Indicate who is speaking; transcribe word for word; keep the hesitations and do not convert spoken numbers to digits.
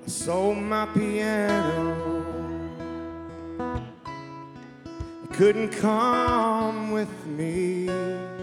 Speaker 1: sold my piano. You couldn't come with me.